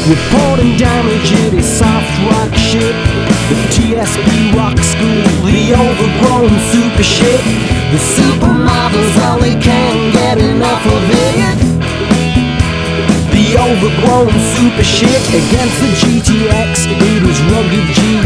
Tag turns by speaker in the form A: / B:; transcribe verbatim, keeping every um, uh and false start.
A: Reporting damage, it is soft rock shit. The T S P rock school, the overgrown super shit. The supermodels only can get enough of it. The overgrown super shit against the G T X, it is rugged G